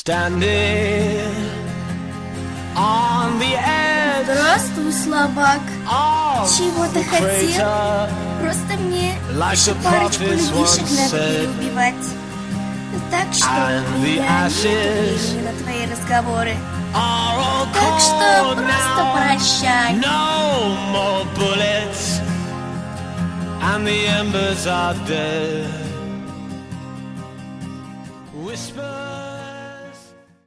Standing on the edge. Здравствуй, слабак. Чего ты хотел? Просто мне еще парочку людишек надо переубивать. Так что у меня нет времени на твои разговоры. Так что просто прощай. No more bullets, and the embers are dead. Whisper.